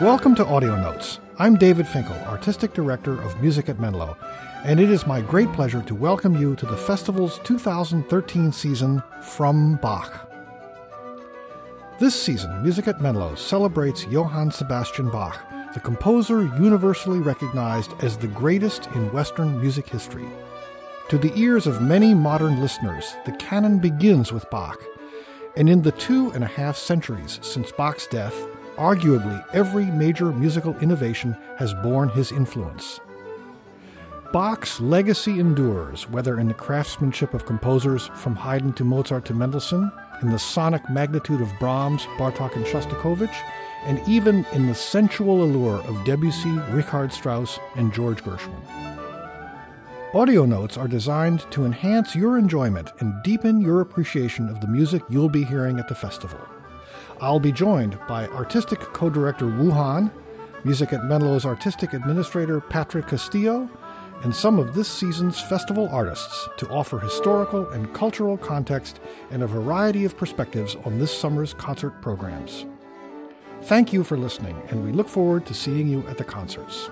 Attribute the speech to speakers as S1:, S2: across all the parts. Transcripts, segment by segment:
S1: Welcome to Audio Notes. I'm David Finkel, Artistic Director of Music at Menlo, and it is my great pleasure to welcome you to the festival's 2013 season, From Bach. This season, Music at Menlo celebrates Johann Sebastian Bach, the composer universally recognized as the greatest in Western music history. To the ears of many modern listeners, the canon begins with Bach, and in the 2.5 centuries since Bach's death, arguably every major musical innovation has borne his influence. Bach's legacy endures, whether in the craftsmanship of composers from Haydn to Mozart to Mendelssohn, in the sonic magnitude of Brahms, Bartók, and Shostakovich, and even in the sensual allure of Debussy, Richard Strauss, and George Gershwin. Audio notes are designed to enhance your enjoyment and deepen your appreciation of the music you'll be hearing at the festival. I'll be joined by Artistic Co-Director Wu Han, Music at Menlo's Artistic Administrator Patrick Castillo, and some of this season's festival artists to offer historical and cultural context and a variety of perspectives on this summer's concert programs. Thank you for listening, and we look forward to seeing you at the concerts.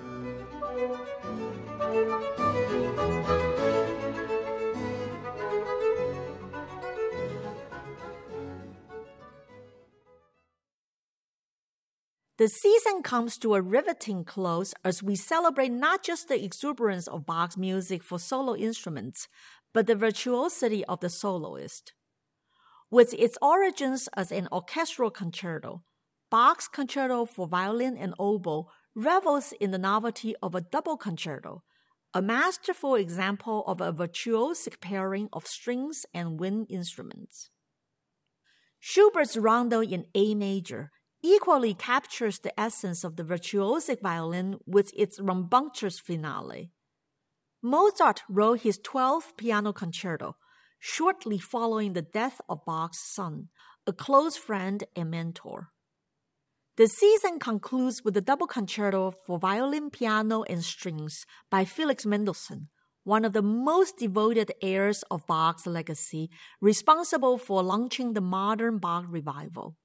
S2: The season comes to a riveting close as we celebrate not just the exuberance of Bach's music for solo instruments, but the virtuosity of the soloist. With its origins as an orchestral concerto, Bach's concerto for violin and oboe revels in the novelty of a double concerto, a masterful example of a virtuosic pairing of strings and wind instruments. Schubert's Rondo in A major equally captures the essence of the virtuosic violin with its rambunctious finale. Mozart wrote his 12th piano concerto shortly following the death of Bach's son, a close friend and mentor. The season concludes with the double concerto for violin, piano, and strings by Felix Mendelssohn, one of the most devoted heirs of Bach's legacy, responsible for launching the modern Bach revival.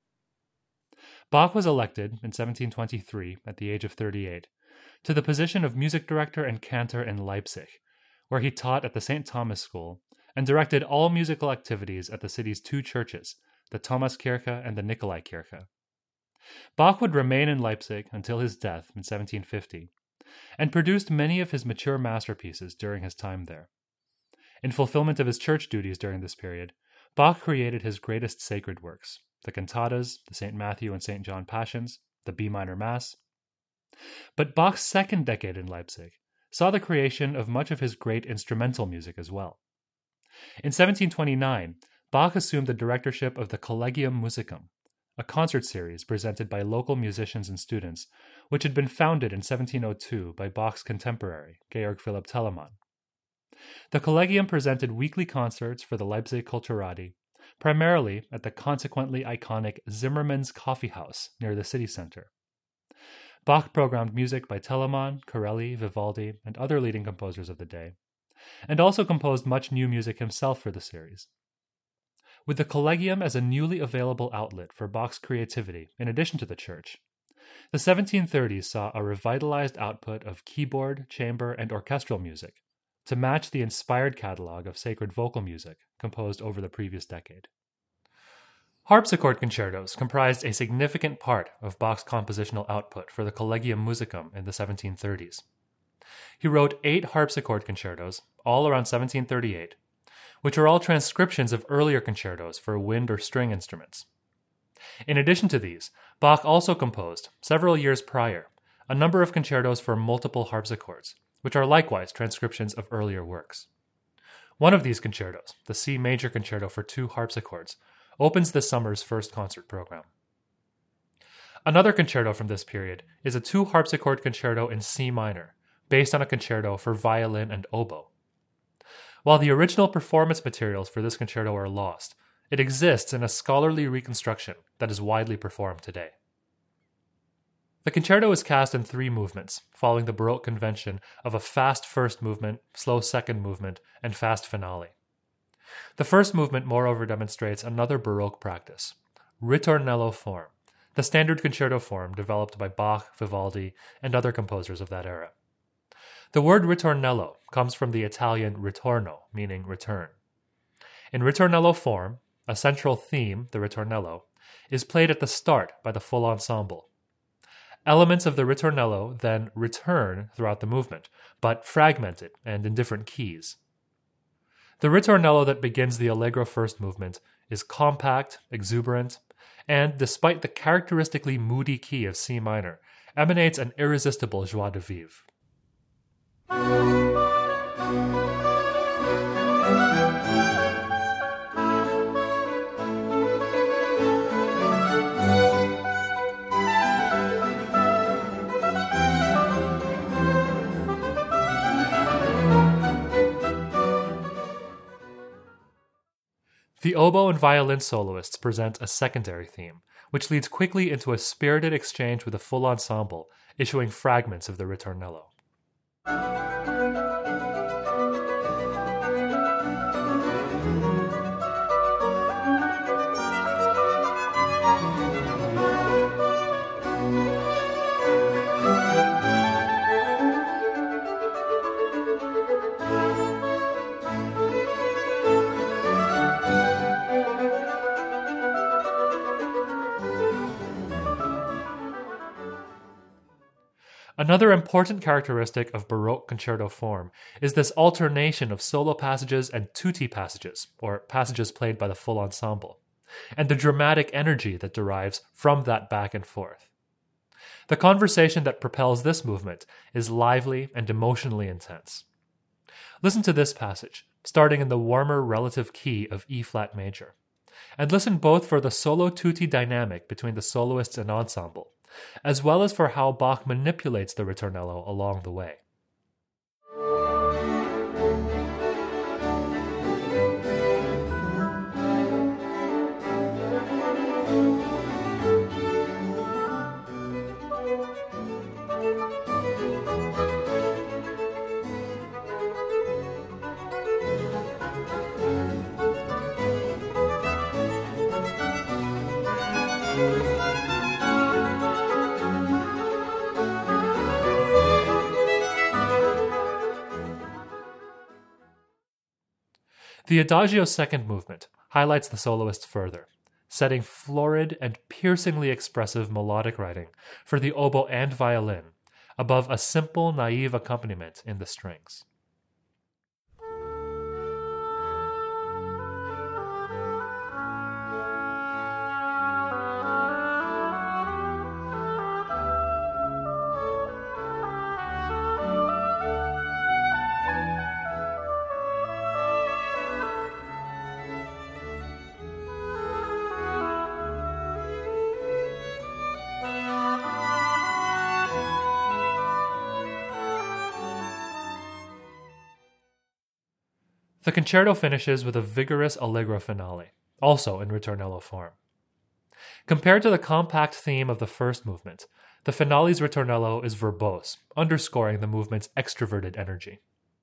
S3: Bach was elected in 1723, at the age of 38, to the position of music director and cantor in Leipzig, where he taught at the St. Thomas School and directed all musical activities at the city's two churches, the Thomaskirche and the Nikolaikirche. Bach would remain in Leipzig until his death in 1750, and produced many of his mature masterpieces during his time there. In fulfillment of his church duties during this period, Bach created his greatest sacred works, the cantatas, the St. Matthew and St. John Passions, the B minor Mass. But Bach's second decade in Leipzig saw the creation of much of his great instrumental music as well. In 1729, Bach assumed the directorship of the Collegium Musicum, a concert series presented by local musicians and students, which had been founded in 1702 by Bach's contemporary, Georg Philipp Telemann. The Collegium presented weekly concerts for the Leipzig Culturati, primarily at the consequently iconic Zimmermann's Coffee House near the city center. Bach programmed music by Telemann, Corelli, Vivaldi, and other leading composers of the day, and also composed much new music himself for the series. With the Collegium as a newly available outlet for Bach's creativity, in addition to the church, the 1730s saw a revitalized output of keyboard, chamber, and orchestral music to match the inspired catalog of sacred vocal music composed over the previous decade. Harpsichord concertos comprised a significant part of Bach's compositional output for the Collegium Musicum in the 1730s. He wrote 8 harpsichord concertos, all around 1738, which are all transcriptions of earlier concertos for wind or string instruments. In addition to these, Bach also composed, several years prior, a number of concertos for multiple harpsichords, which are likewise transcriptions of earlier works. One of these concertos, the C major concerto for 2 harpsichords, opens this summer's first concert program. Another concerto from this period is a 2 harpsichord concerto in C minor, based on a concerto for violin and oboe. While the original performance materials for this concerto are lost, it exists in a scholarly reconstruction that is widely performed today. The concerto is cast in 3 movements, following the Baroque convention of a fast first movement, slow second movement, and fast finale. The first movement moreover demonstrates another Baroque practice, ritornello form, the standard concerto form developed by Bach, Vivaldi, and other composers of that era. The word ritornello comes from the Italian ritorno, meaning return. In ritornello form, a central theme, the ritornello, is played at the start by the full ensemble. Elements of the ritornello then return throughout the movement, but fragmented and in different keys. The ritornello that begins the Allegro first movement is compact, exuberant, and, despite the characteristically moody key of C minor, emanates an irresistible joie de vivre. The oboe and violin soloists present a secondary theme, which leads quickly into a spirited exchange with a full ensemble, issuing fragments of the ritornello. Another important characteristic of Baroque concerto form is this alternation of solo passages and tutti passages, or passages played by the full ensemble, and the dramatic energy that derives from that back and forth. The conversation that propels this movement is lively and emotionally intense. Listen to this passage, starting in the warmer relative key of E-flat major, and listen both for the solo tutti dynamic between the soloists and ensemble, as well as for how Bach manipulates the ritornello along the way. The Adagio second movement highlights the soloists further, setting florid and piercingly expressive melodic writing for the oboe and violin, above a simple, naive accompaniment in the strings. The concerto finishes with a vigorous allegro finale, also in ritornello form. Compared to the compact theme of the first movement, the finale's ritornello is verbose, underscoring the movement's extroverted energy.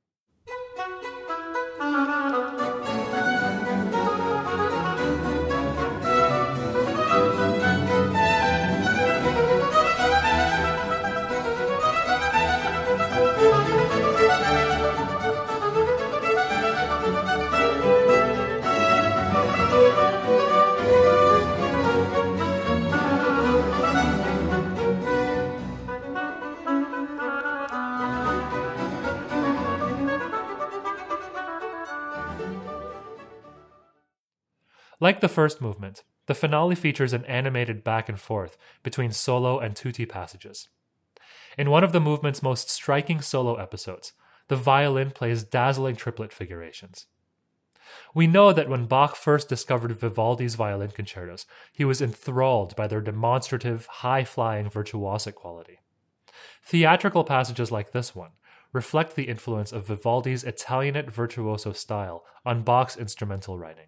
S3: Like the first movement, the finale features an animated back and forth between solo and tutti passages. In one of the movement's most striking solo episodes, the violin plays dazzling triplet figurations. We know that when Bach first discovered Vivaldi's violin concertos, he was enthralled by their demonstrative, high-flying virtuosic quality. Theatrical passages like this one reflect the influence of Vivaldi's Italianate virtuoso style on Bach's instrumental writing.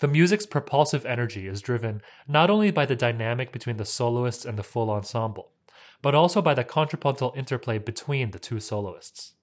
S3: The music's propulsive energy is driven not only by the dynamic between the soloists and the full ensemble, but also by the contrapuntal interplay between the two soloists.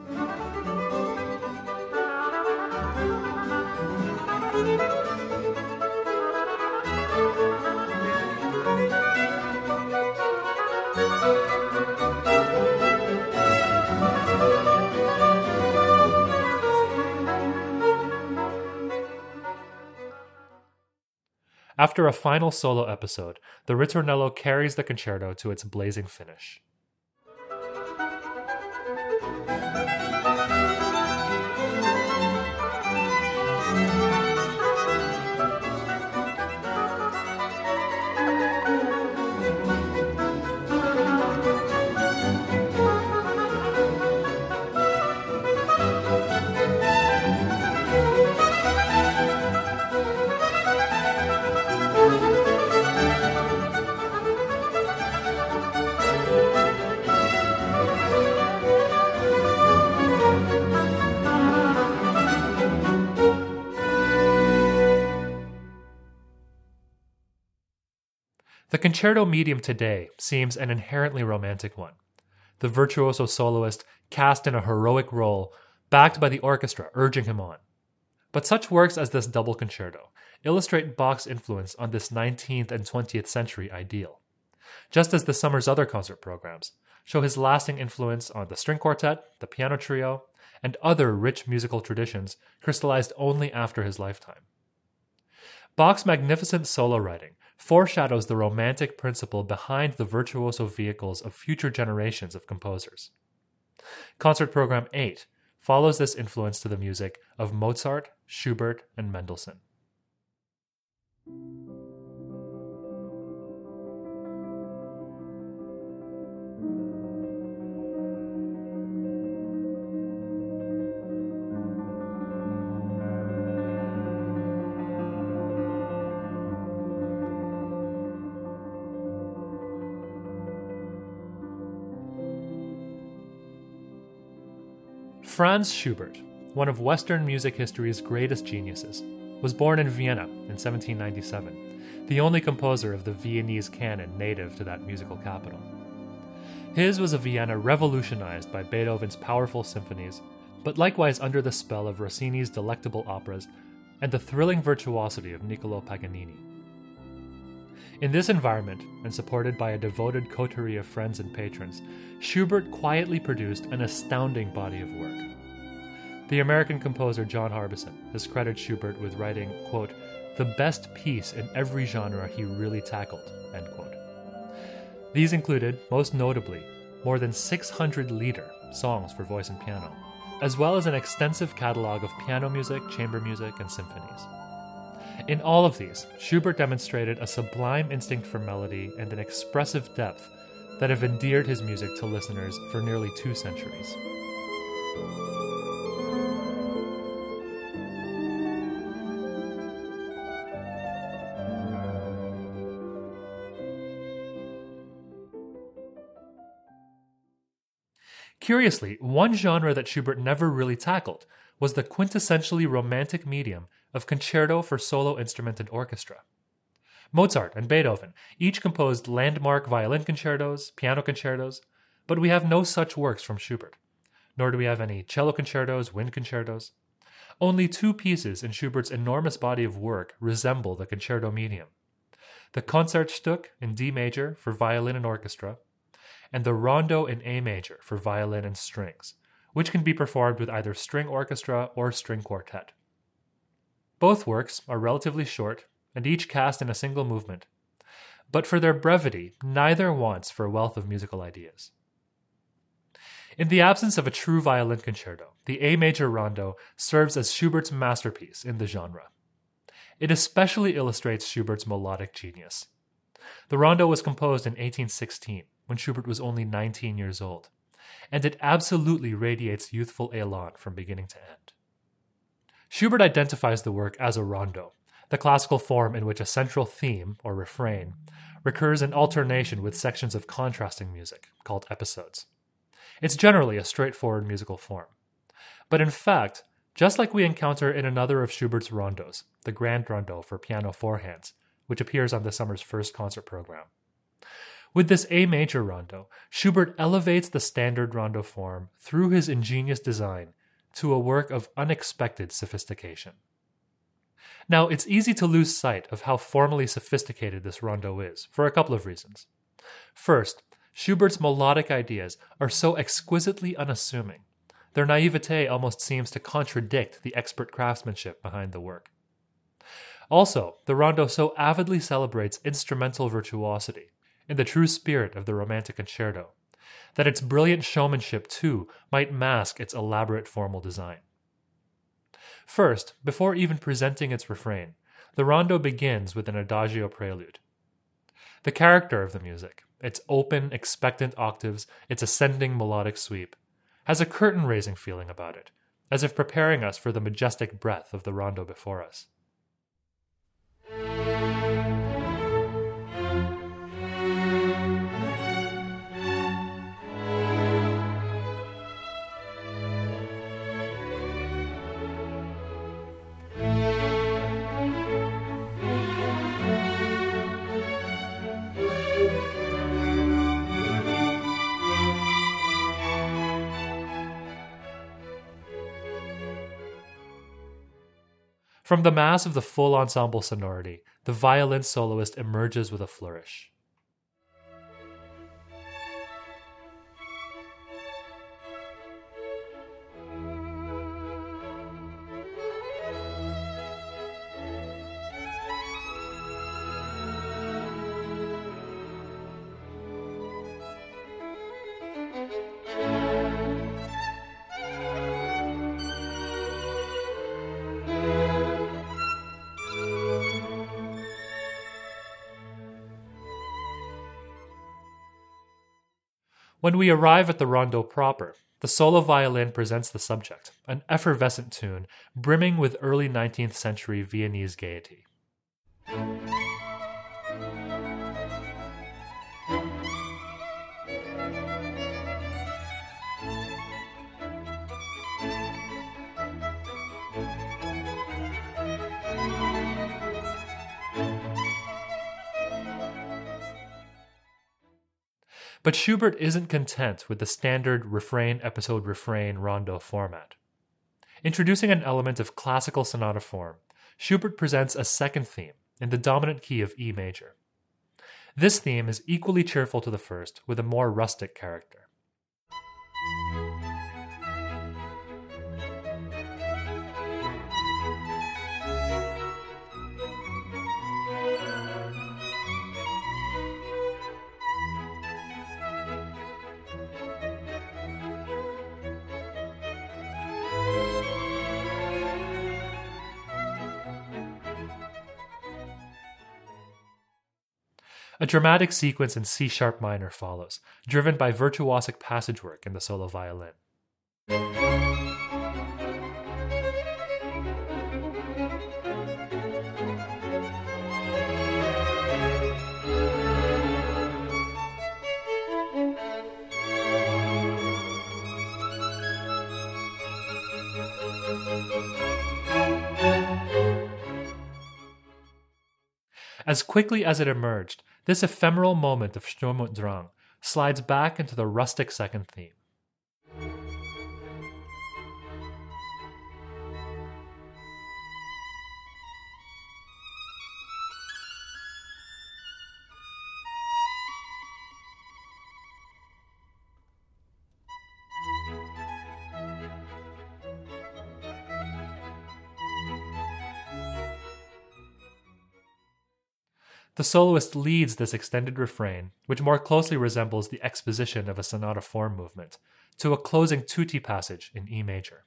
S3: After a final solo episode, the ritornello carries the concerto to its blazing finish. The concerto medium today seems an inherently romantic one. The virtuoso soloist cast in a heroic role, backed by the orchestra urging him on. But such works as this double concerto illustrate Bach's influence on this 19th and 20th century ideal, just as the summer's other concert programs show his lasting influence on the string quartet, the piano trio, and other rich musical traditions crystallized only after his lifetime. Bach's magnificent solo writing foreshadows the romantic principle behind the virtuoso vehicles of future generations of composers. Concert Program 8 follows this influence to the music of Mozart, Schubert, and Mendelssohn. Franz Schubert, one of Western music history's greatest geniuses, was born in Vienna in 1797, the only composer of the Viennese canon native to that musical capital. His was a Vienna revolutionized by Beethoven's powerful symphonies, but likewise under the spell of Rossini's delectable operas and the thrilling virtuosity of Niccolò Paganini. In this environment, and supported by a devoted coterie of friends and patrons, Schubert quietly produced an astounding body of work. The American composer John Harbison has credited Schubert with writing, quote, the best piece in every genre he really tackled, end quote. These included, most notably, more than 600 Lieder, songs for voice and piano, as well as an extensive catalog of piano music, chamber music, and symphonies. In all of these, Schubert demonstrated a sublime instinct for melody and an expressive depth that have endeared his music to listeners for nearly 2 centuries. Curiously, one genre that Schubert never really tackled was the quintessentially romantic medium of concerto for solo instrument and orchestra. Mozart and Beethoven each composed landmark violin concertos, piano concertos, but we have no such works from Schubert, nor do we have any cello concertos, wind concertos. Only 2 pieces in Schubert's enormous body of work resemble the concerto medium: the Concertstück in D major for violin and orchestra, and the Rondo in A major for violin and strings, which can be performed with either string orchestra or string quartet. Both works are relatively short and each cast in a single movement, but for their brevity, neither wants for a wealth of musical ideas. In the absence of a true violin concerto, the A major Rondo serves as Schubert's masterpiece in the genre. It especially illustrates Schubert's melodic genius. The Rondo was composed in 1816, when Schubert was only 19 years old, and it absolutely radiates youthful elan from beginning to end. Schubert identifies the work as a rondo, the classical form in which a central theme, or refrain, recurs in alternation with sections of contrasting music, called episodes. It's generally a straightforward musical form. But in fact, just like we encounter in another of Schubert's rondos, the Grand Rondo for piano four hands, which appears on the summer's first concert program. With this A major rondo, Schubert elevates the standard rondo form through his ingenious design to a work of unexpected sophistication. Now, it's easy to lose sight of how formally sophisticated this rondo is, for a couple of reasons. First, Schubert's melodic ideas are so exquisitely unassuming. Their naivete almost seems to contradict the expert craftsmanship behind the work. Also, the rondo so avidly celebrates instrumental virtuosity, in the true spirit of the Romantic Concerto, that its brilliant showmanship too might mask its elaborate formal design. First, before even presenting its refrain, the rondo begins with an adagio prelude. The character of the music, its open, expectant octaves, its ascending melodic sweep, has a curtain-raising feeling about it, as if preparing us for the majestic breadth of the rondo before us. From the mass of the full ensemble sonority, the violin soloist emerges with a flourish. When we arrive at the rondo proper, the solo violin presents the subject, an effervescent tune brimming with early 19th century Viennese gaiety. But Schubert isn't content with the standard refrain-episode-refrain rondo format. Introducing an element of classical sonata form, Schubert presents a second theme in the dominant key of E major. This theme is equally cheerful to the first, with a more rustic character. A dramatic sequence in C-sharp minor follows, driven by virtuosic passage work in the solo violin. As quickly as it emerged, this ephemeral moment of Sturm und Drang slides back into the rustic second theme. The soloist leads this extended refrain, which more closely resembles the exposition of a sonata form movement, to a closing tutti passage in E major.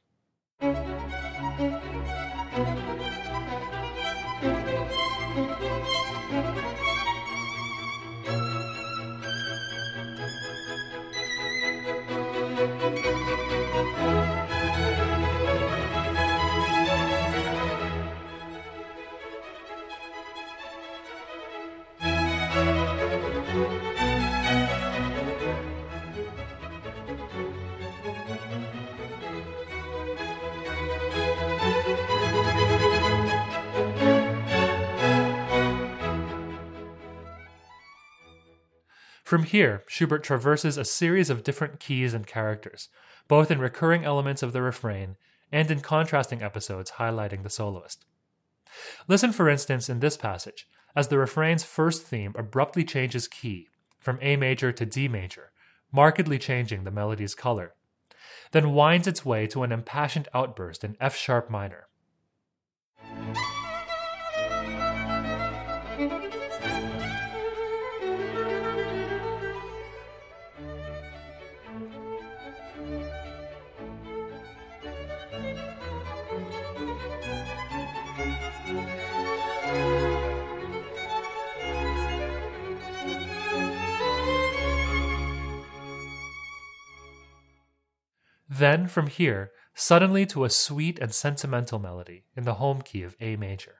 S3: From here, Schubert traverses a series of different keys and characters, both in recurring elements of the refrain and in contrasting episodes highlighting the soloist. Listen, for instance, in this passage, as the refrain's first theme abruptly changes key from A major to D major, markedly changing the melody's color, then winds its way to an impassioned outburst in F sharp minor. Then, from here, suddenly to a sweet and sentimental melody in the home key of A major.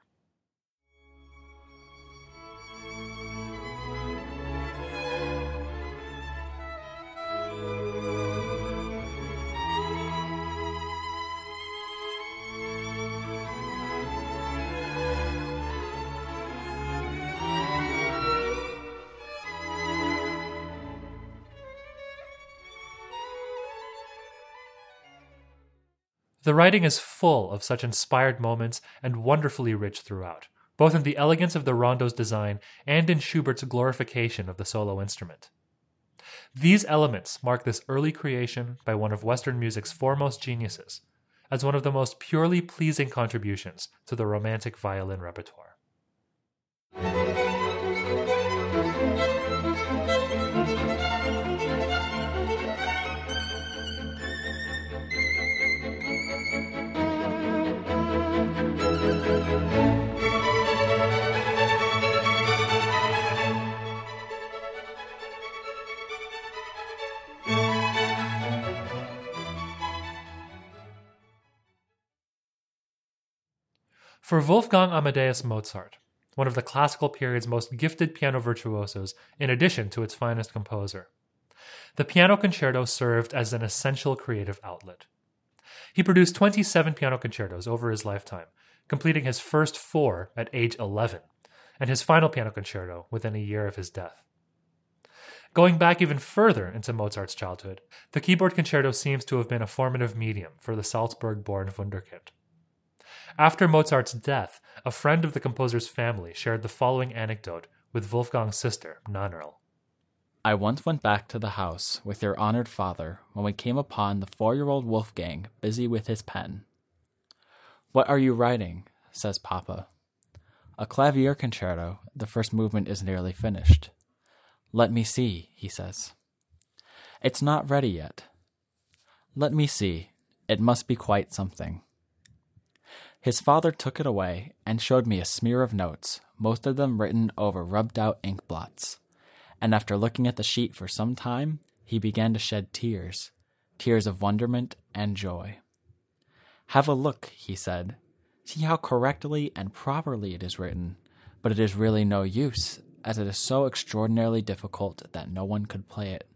S3: The writing is full of such inspired moments and wonderfully rich throughout, both in the elegance of the rondo's design and in Schubert's glorification of the solo instrument. These elements mark this early creation by one of Western music's foremost geniuses, as one of the most purely pleasing contributions to the romantic violin repertoire. For Wolfgang Amadeus Mozart, one of the classical period's most gifted piano virtuosos in addition to its finest composer, the piano concerto served as an essential creative outlet. He produced 27 piano concertos over his lifetime, completing his first 4 at age 11, and his final piano concerto within a year of his death. Going back even further into Mozart's childhood, the keyboard concerto seems to have been a formative medium for the Salzburg-born wunderkind. After Mozart's death, a friend of the composer's family shared the following anecdote with Wolfgang's sister, Nannerl.
S4: I once went back to the house with your honored father when we came upon the 4-year-old Wolfgang busy with his pen. What are you writing? Says Papa. A clavier concerto. The first movement is nearly finished. Let me see, he says. It's not ready yet. Let me see. It must be quite something. His father took it away and showed me a smear of notes, most of them written over rubbed-out ink blots. And after looking at the sheet for some time, he began to shed tears of wonderment and joy. Have a look, he said. See how correctly and properly it is written, but it is really no use, as it is so extraordinarily difficult that no one could play it.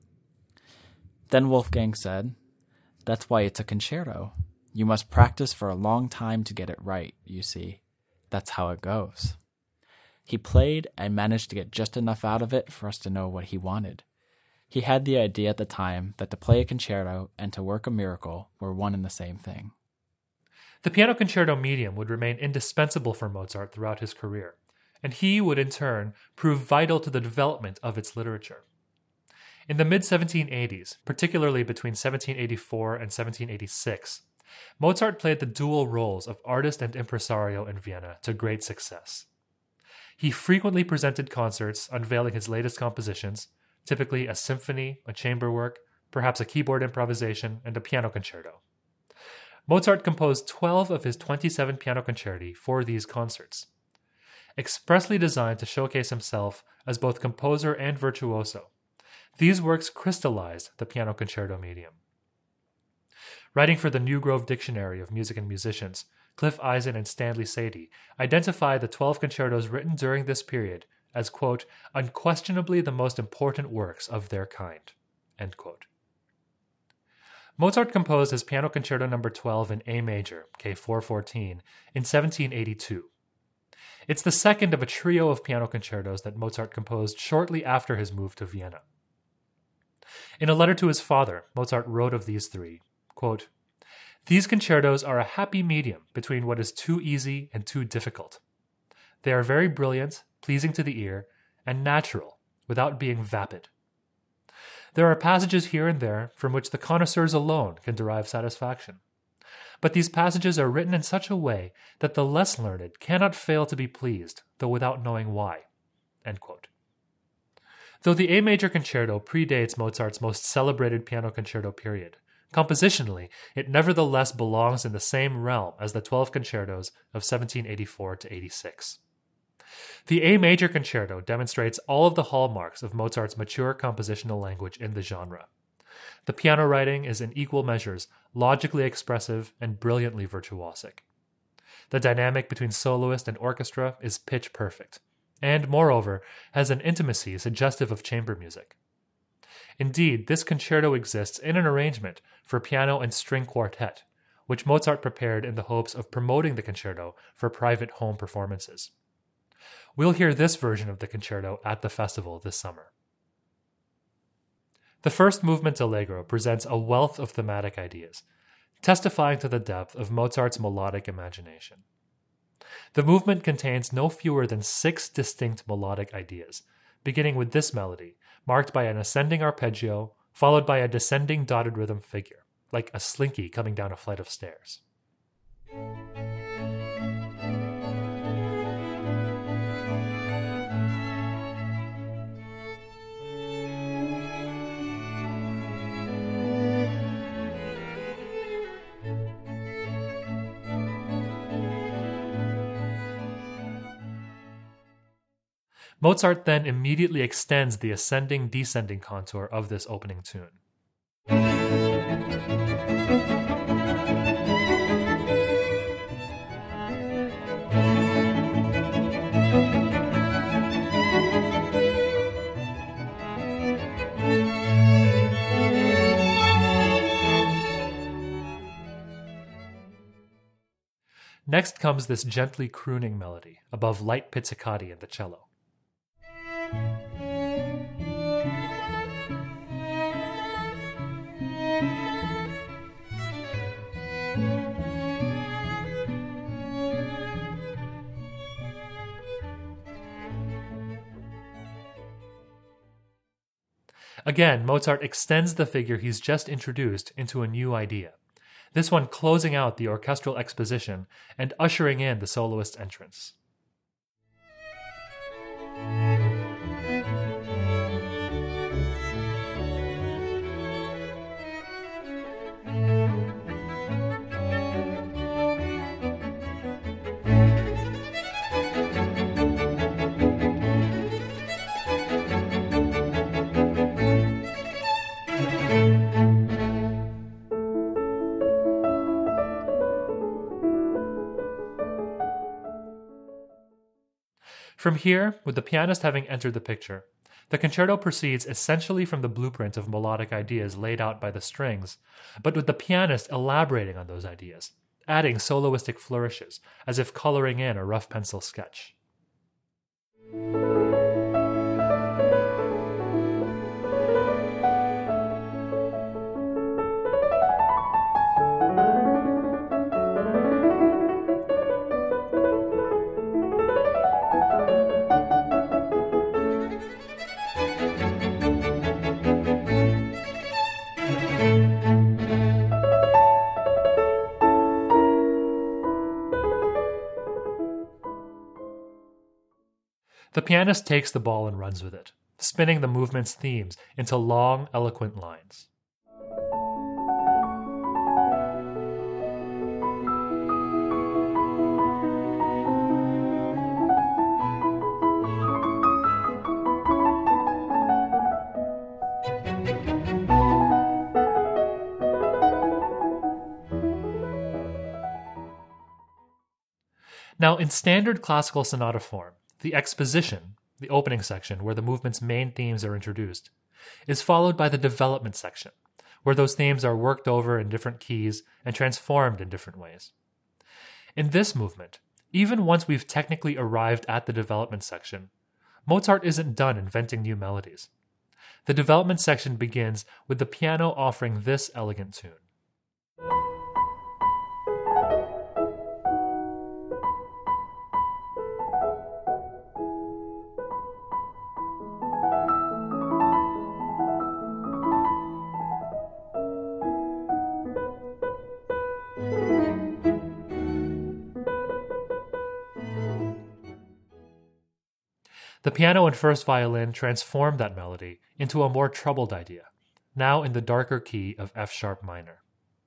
S4: Then Wolfgang said, That's why it's a concerto. You must practice for a long time to get it right, you see. That's how it goes. He played and managed to get just enough out of it for us to know what he wanted. He had the idea at the time that to play a concerto and to work a miracle were one and the same thing.
S3: The piano concerto medium would remain indispensable for Mozart throughout his career, and he would in turn prove vital to the development of its literature. In the mid-1780s, particularly between 1784 and 1786, Mozart played the dual roles of artist and impresario in Vienna to great success. He frequently presented concerts unveiling his latest compositions, typically a symphony, a chamber work, perhaps a keyboard improvisation, and a piano concerto. Mozart composed 12 of his 27 piano concerti for these concerts, expressly designed to showcase himself as both composer and virtuoso. These works crystallized the piano concerto medium. Writing for the New Grove Dictionary of Music and Musicians, Cliff Eisen and Stanley Sadie identify the 12 concertos written during this period as, quote, unquestionably the most important works of their kind, end quote. Mozart composed his Piano Concerto No. 12 in A major, K414, in 1782. It's the second of a trio of piano concertos that Mozart composed shortly after his move to Vienna. In a letter to his father, Mozart wrote of these three, quote, "These concertos are a happy medium between what is too easy and too difficult. They are very brilliant, pleasing to the ear, and natural, without being vapid. There are passages here and there from which the connoisseurs alone can derive satisfaction. But these passages are written in such a way that the less learned cannot fail to be pleased, though without knowing why." End quote. Though the A major concerto predates Mozart's most celebrated piano concerto period, compositionally it nevertheless belongs in the same realm as the 12 concertos of 1784 to 86. The A major concerto demonstrates all of the hallmarks of Mozart's mature compositional language in the genre. The piano writing is in equal measures logically expressive and brilliantly virtuosic. The dynamic between soloist and orchestra is pitch perfect, and, moreover, has an intimacy suggestive of chamber music. Indeed, this concerto exists in an arrangement for piano and string quartet, which Mozart prepared in the hopes of promoting the concerto for private home performances. We'll hear this version of the concerto at the festival this summer. The first movement Allegro presents a wealth of thematic ideas, testifying to the depth of Mozart's melodic imagination. The movement contains no fewer than 6 distinct melodic ideas, beginning with this melody, marked by an ascending arpeggio, followed by a descending dotted rhythm figure, like a slinky coming down a flight of stairs. Mozart then immediately extends the ascending-descending contour of this opening tune. Next comes this gently crooning melody above light pizzicati in the cello. Again, Mozart extends the figure he's just introduced into a new idea, this one closing out the orchestral exposition and ushering in the soloist's entrance. From here, with the pianist having entered the picture, the concerto proceeds essentially from the blueprint of melodic ideas laid out by the strings, but with the pianist elaborating on those ideas, adding soloistic flourishes, as if coloring in a rough pencil sketch. The pianist takes the ball and runs with it, spinning the movement's themes into long, eloquent lines. Now, in standard classical sonata form, the exposition, the opening section where the movement's main themes are introduced, is followed by the development section, where those themes are worked over in different keys and transformed in different ways. In this movement, even once we've technically arrived at the development section, Mozart isn't done inventing new melodies. The development section begins with the piano offering this elegant tune. The piano and first violin transform that melody into a more troubled idea, now in the darker key of F sharp minor.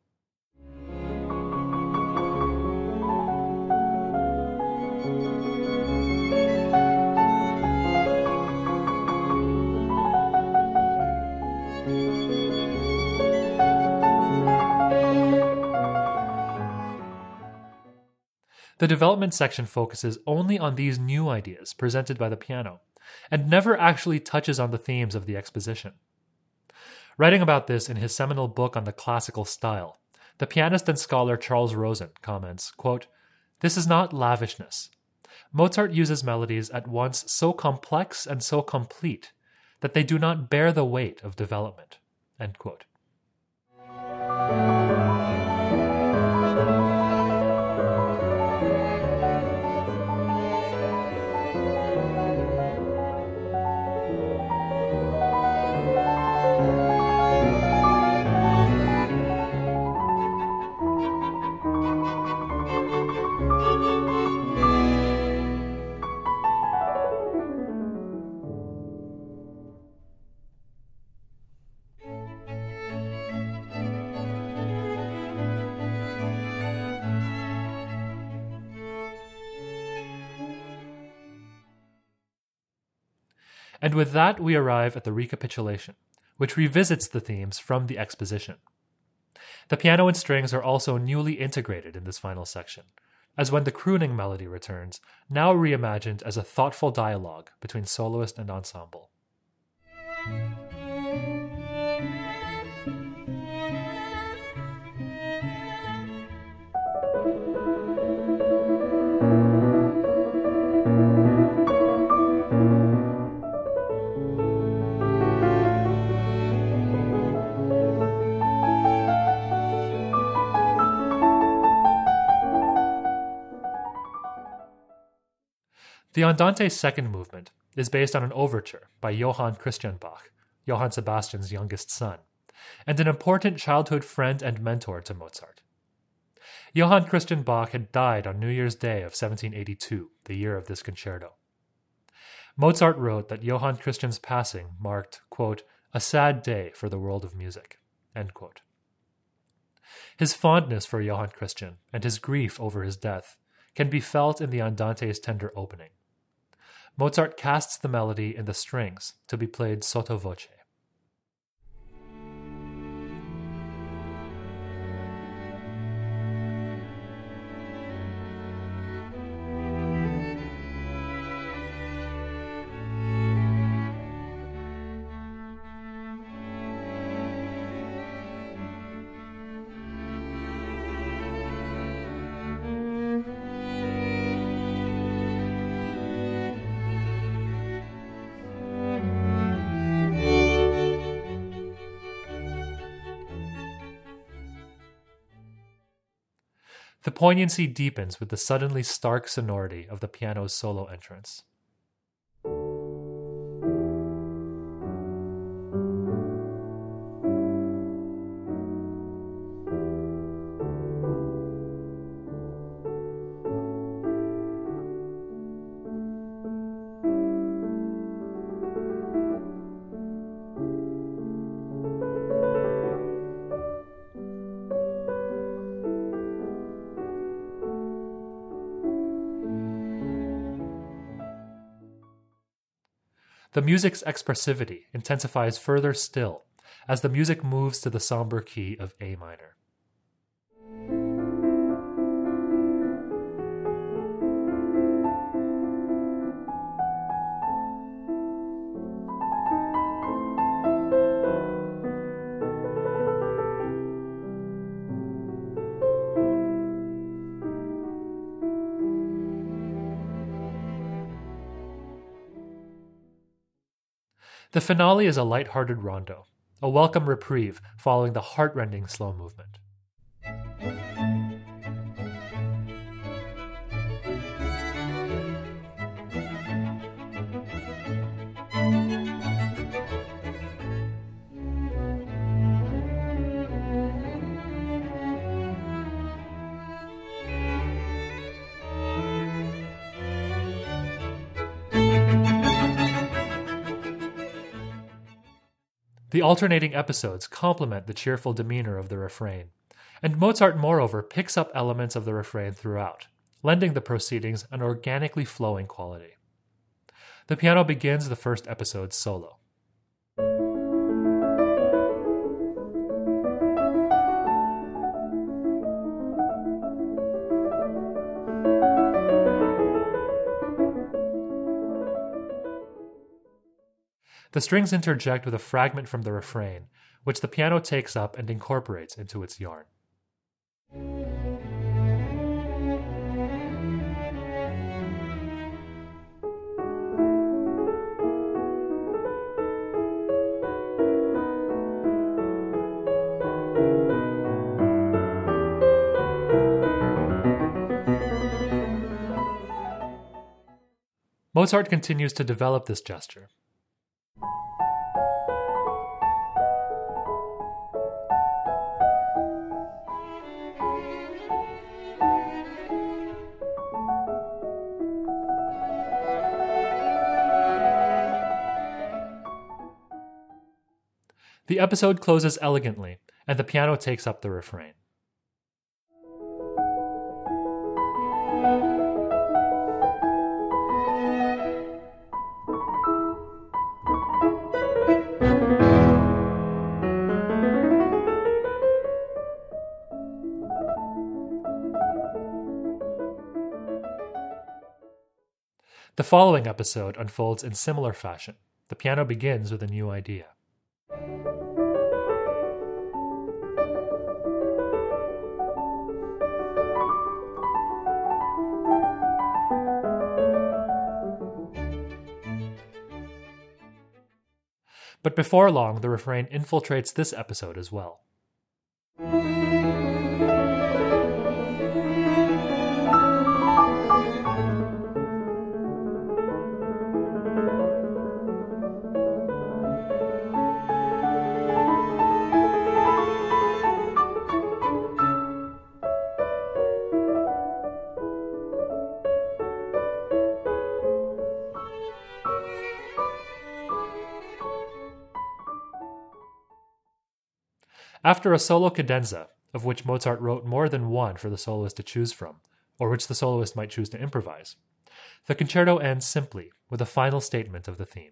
S3: The development section focuses only on these new ideas presented by the piano, and never actually touches on the themes of the exposition. Writing about this in his seminal book on the classical style, the pianist and scholar Charles Rosen comments, quote, "This is not lavishness. Mozart uses melodies at once so complex and so complete that they do not bear the weight of development." End quote. And with that, we arrive at the recapitulation, which revisits the themes from the exposition. The piano and strings are also newly integrated in this final section, as when the crooning melody returns, now reimagined as a thoughtful dialogue between soloist and ensemble. The Andante's second movement is based on an overture by Johann Christian Bach, Johann Sebastian's youngest son, and an important childhood friend and mentor to Mozart. Johann Christian Bach had died on New Year's Day of 1782, the year of this concerto. Mozart wrote that Johann Christian's passing marked, quote, "a sad day for the world of music," end quote. His fondness for Johann Christian and his grief over his death can be felt in the Andante's tender opening. Mozart casts the melody in the strings to be played sotto voce. The poignancy deepens with the suddenly stark sonority of the piano's solo entrance. The music's expressivity intensifies further still as the music moves to the somber key of A minor. The finale is a light-hearted rondo, a welcome reprieve following the heart-rending slow movement. The alternating episodes complement the cheerful demeanor of the refrain, and Mozart moreover picks up elements of the refrain throughout, lending the proceedings an organically flowing quality. The piano begins the first episode solo. The strings interject with a fragment from the refrain, which the piano takes up and incorporates into its yarn. Mozart continues to develop this gesture. The episode closes elegantly, and the piano takes up the refrain. The following episode unfolds in similar fashion. The piano begins with a new idea. But before long, the refrain infiltrates this episode as well. After a solo cadenza, of which Mozart wrote more than one for the soloist to choose from, or which the soloist might choose to improvise, the concerto ends simply with a final statement of the theme.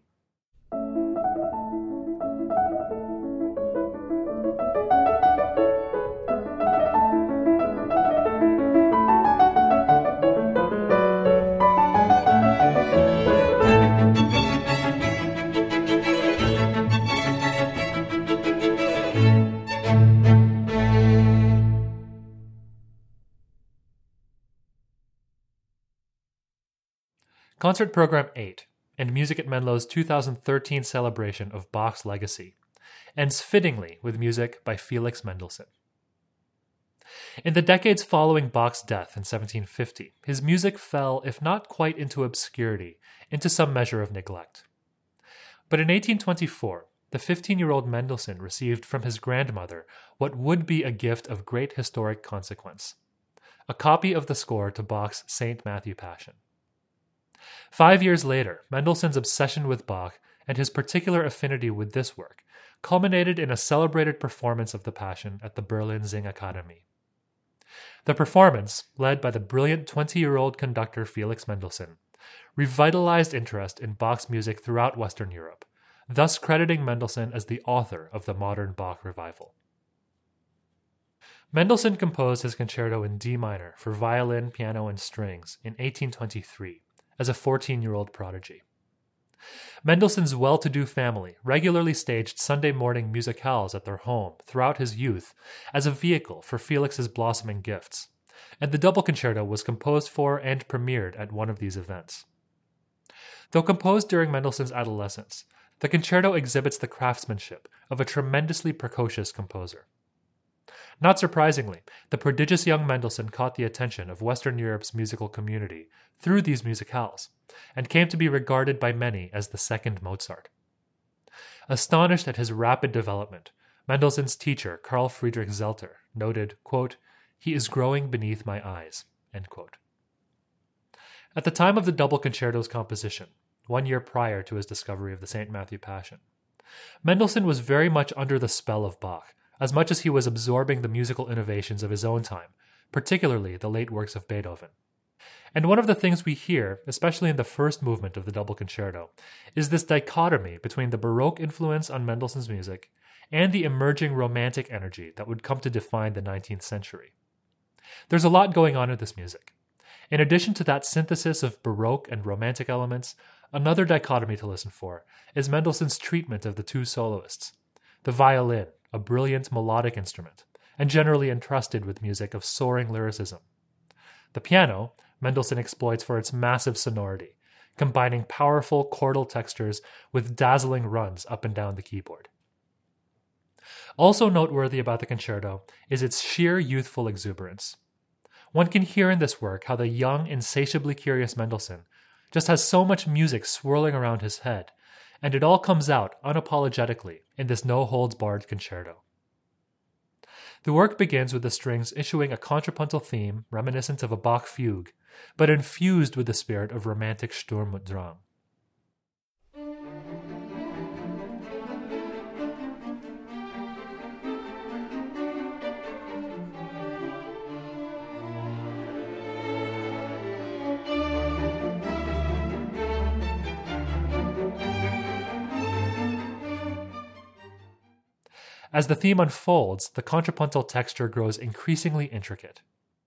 S3: Concert Program 8, and Music at Menlo's 2013 celebration of Bach's legacy, ends fittingly with music by Felix Mendelssohn. In the decades following Bach's death in 1750, his music fell, if not quite into obscurity, into some measure of neglect. But in 1824, the 15-year-old Mendelssohn received from his grandmother what would be a gift of great historic consequence: a copy of the score to Bach's St. Matthew Passion. 5 years later, Mendelssohn's obsession with Bach and his particular affinity with this work culminated in a celebrated performance of the Passion at the Berlin Singakademie. The performance, led by the brilliant 20-year-old conductor Felix Mendelssohn, revitalized interest in Bach's music throughout Western Europe, thus crediting Mendelssohn as the author of the modern Bach revival. Mendelssohn composed his concerto in D minor for violin, piano, and strings in 1823, as a 14-year-old prodigy. Mendelssohn's well-to-do family regularly staged Sunday morning musicales at their home throughout his youth as a vehicle for Felix's blossoming gifts, and the double concerto was composed for and premiered at one of these events. Though composed during Mendelssohn's adolescence, The concerto exhibits the craftsmanship of a tremendously precocious composer. Not surprisingly, the prodigious young Mendelssohn caught the attention of Western Europe's musical community through these musicales, and came to be regarded by many as the second Mozart. Astonished at his rapid development, Mendelssohn's teacher, Carl Friedrich Zelter, noted, quote, "He is growing beneath my eyes," end quote. At the time of the double concerto's composition, 1 year prior to his discovery of the St. Matthew Passion, Mendelssohn was very much under the spell of Bach, as much as he was absorbing the musical innovations of his own time, particularly the late works of Beethoven. And one of the things we hear, especially in the first movement of the double concerto, is this dichotomy between the Baroque influence on Mendelssohn's music and the emerging Romantic energy that would come to define the 19th century. There's a lot going on in this music. In addition to that synthesis of Baroque and Romantic elements, another dichotomy to listen for is Mendelssohn's treatment of the two soloists. The violin, a brilliant melodic instrument, and generally entrusted with music of soaring lyricism. The piano, Mendelssohn exploits for its massive sonority, combining powerful chordal textures with dazzling runs up and down the keyboard. Also noteworthy about the concerto is its sheer youthful exuberance. One can hear in this work how the young, insatiably curious Mendelssohn just has so much music swirling around his head, and it all comes out unapologetically in this no-holds-barred concerto. The work begins with the strings issuing a contrapuntal theme reminiscent of a Bach fugue, but infused with the spirit of romantic Sturm und Drang. As the theme unfolds, the contrapuntal texture grows increasingly intricate.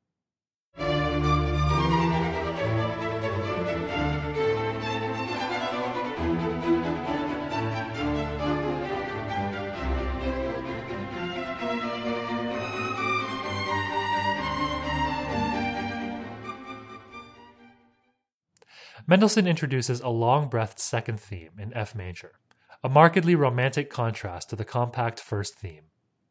S3: Mendelssohn introduces a long-breathed second theme in F major, a markedly romantic contrast to the compact first theme.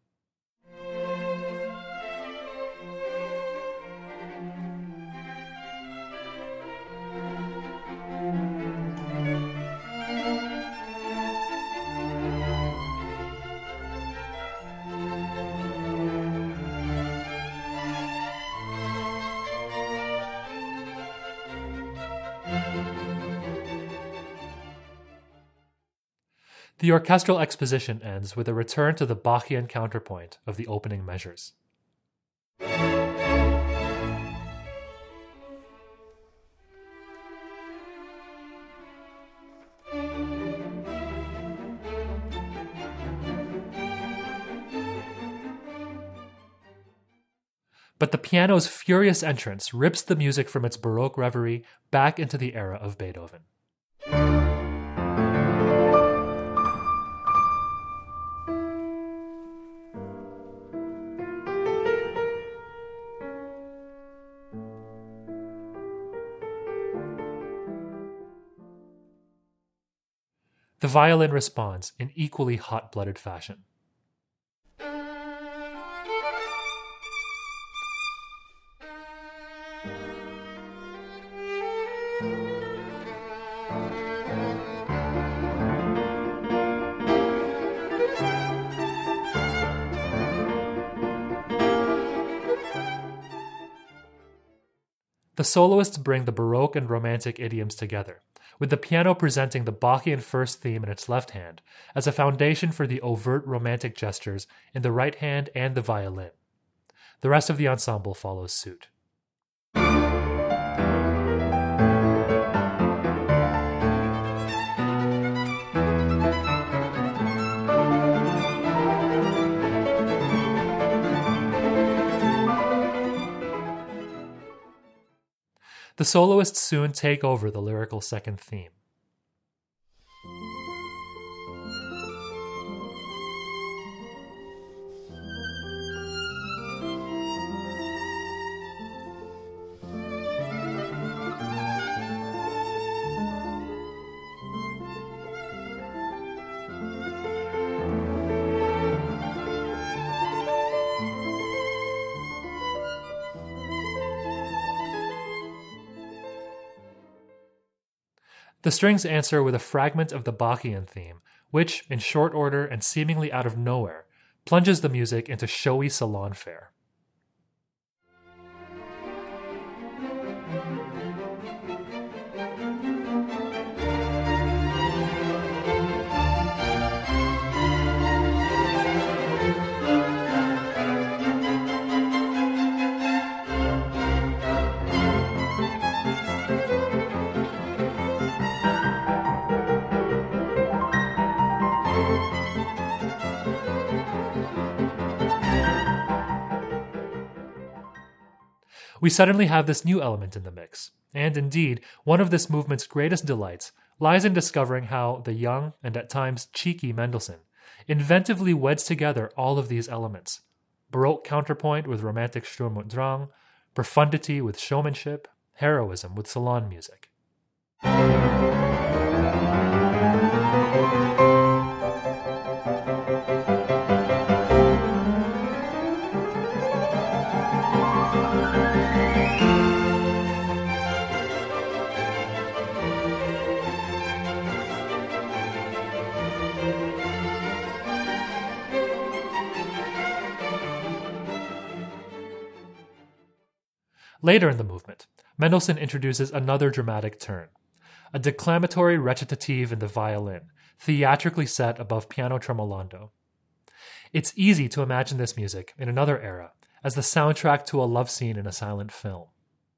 S3: The orchestral exposition ends with a return to the Bachian counterpoint of the opening measures. But the piano's furious entrance rips the music from its Baroque reverie back into the era of Beethoven. The violin responds in equally hot-blooded fashion. The soloists bring the Baroque and Romantic idioms together, with the piano presenting the Bachian first theme in its left hand as a foundation for the overt Romantic gestures in the right hand and the violin. The rest of the ensemble follows suit. The soloists soon take over the lyrical second theme. The strings answer with a fragment of the Bacchian theme, which, in short order and seemingly out of nowhere, plunges the music into showy salon fare. We suddenly have this new element in the mix, and indeed, one of this movement's greatest delights lies in discovering how the young and at times cheeky Mendelssohn inventively weds together all of these elements: Baroque counterpoint with romantic Sturm und Drang, profundity with showmanship, heroism with salon music. Later in the movement, Mendelssohn introduces another dramatic turn, a declamatory recitative in the violin, theatrically set above piano tremolando. It's easy to imagine this music in another era as the soundtrack to a love scene in a silent film.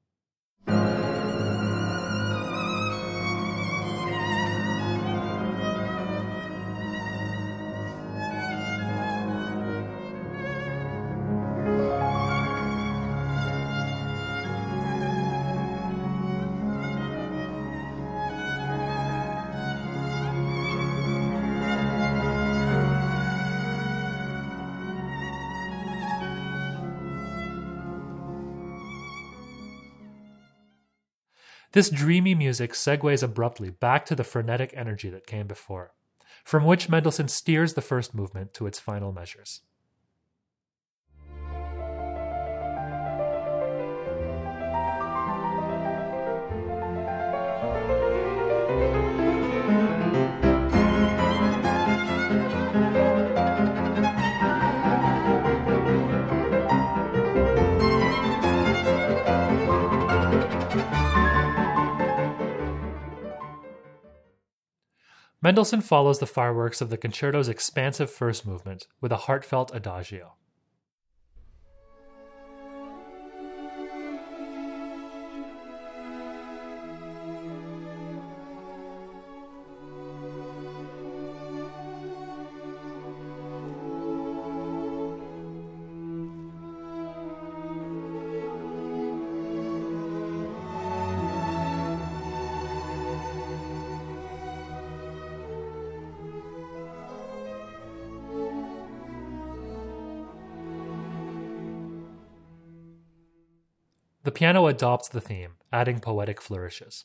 S3: This dreamy music segues abruptly back to the frenetic energy that came before, from which Mendelssohn steers the first movement to its final measures. Mendelssohn follows the fireworks of the concerto's expansive first movement with a heartfelt adagio. The piano adopts the theme, adding poetic flourishes.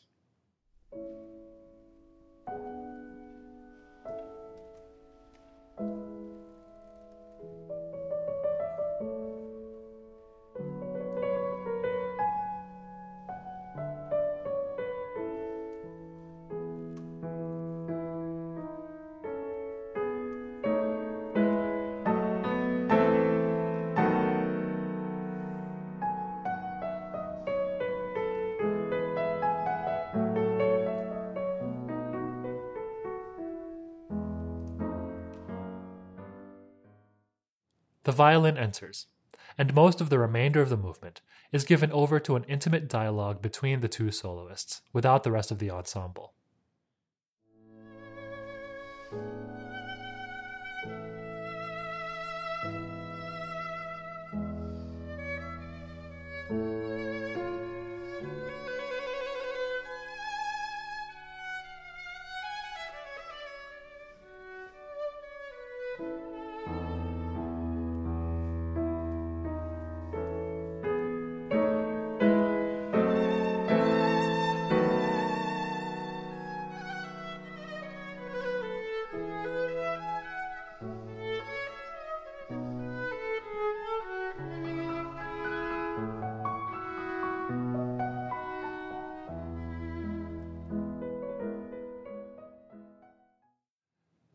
S3: The violin enters, and most of the remainder of the movement is given over to an intimate dialogue between the two soloists, without the rest of the ensemble.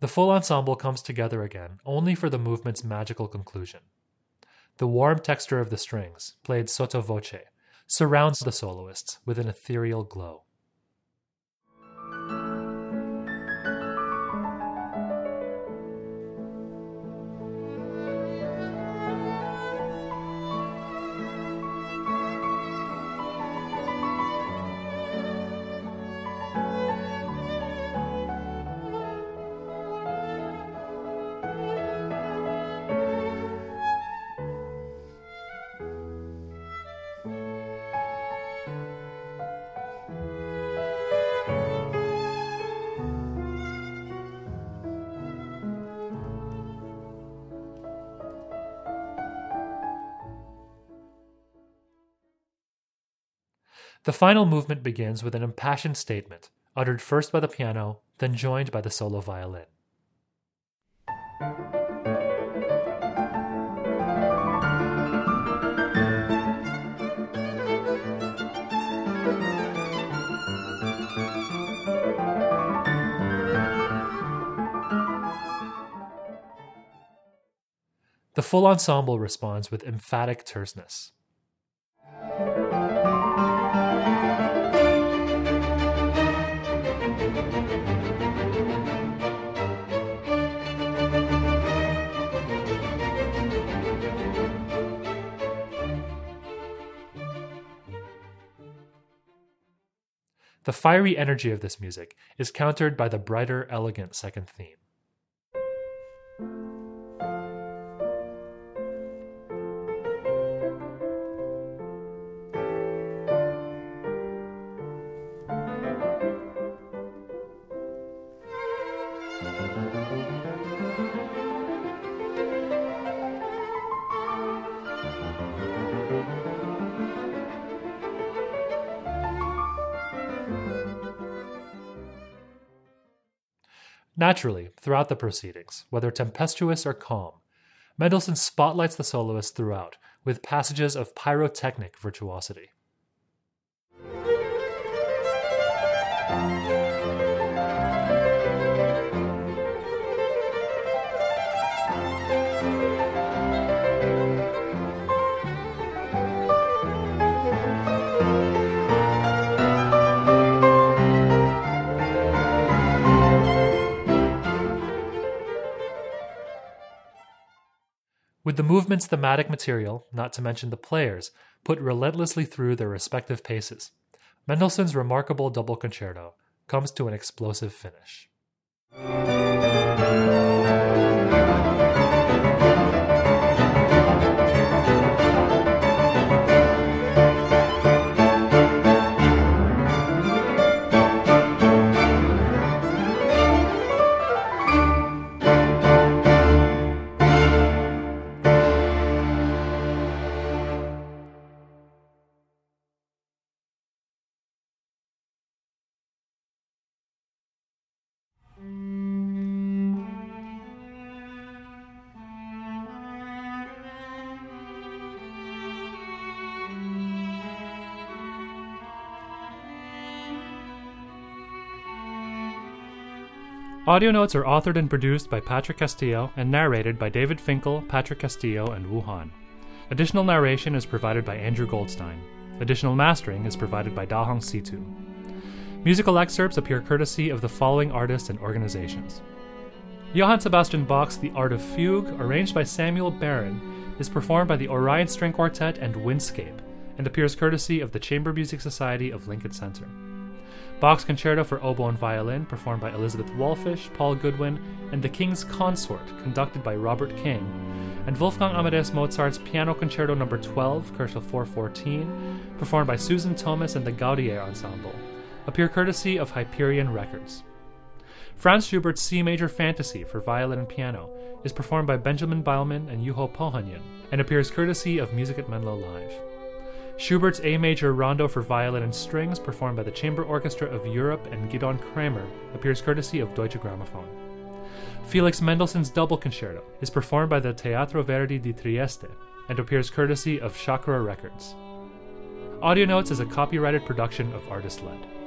S3: The full ensemble comes together again only for the movement's magical conclusion. The warm texture of the strings, played sotto voce, surrounds the soloists with an ethereal glow. The final movement begins with an impassioned statement, uttered first by the piano, then joined by the solo violin. The full ensemble responds with emphatic terseness. The fiery energy of this music is countered by the brighter, elegant second theme. Naturally, throughout the proceedings, whether tempestuous or calm, Mendelssohn spotlights the soloist throughout with passages of pyrotechnic virtuosity. With the movement's thematic material, not to mention the players, put relentlessly through their respective paces, Mendelssohn's remarkable double concerto comes to an explosive finish. Audio notes are authored and produced by Patrick Castillo and narrated by David Finkel, Patrick Castillo, and Wu Han. Additional narration is provided by Andrew Goldstein. Additional mastering is provided by Dahong Situ. Musical excerpts appear courtesy of the following artists and organizations. Johann Sebastian Bach's The Art of Fugue, arranged by Samuel Barron, is performed by the Orion String Quartet and Windscape, and appears courtesy of the Chamber Music Society of Lincoln Center. Bach's Concerto for Oboe and Violin, performed by Elizabeth Wallfish, Paul Goodwin, and The King's Consort, conducted by Robert King, and Wolfgang Amadeus Mozart's Piano Concerto No. 12, Kochel 414, performed by Susan Thomas and the Gaudier Ensemble, appear courtesy of Hyperion Records. Franz Schubert's C Major Fantasy for violin and piano is performed by Benjamin Beilman and Juho Pohjaninen, and appears courtesy of Music at Menlo Live. Schubert's A Major Rondo for violin and strings, performed by the Chamber Orchestra of Europe and Gidon Kramer, appears courtesy of Deutsche Grammophon. Felix Mendelssohn's Double Concerto is performed by the Teatro Verdi di Trieste and appears courtesy of Chakra Records. Audio Notes is a copyrighted production of Artist Led.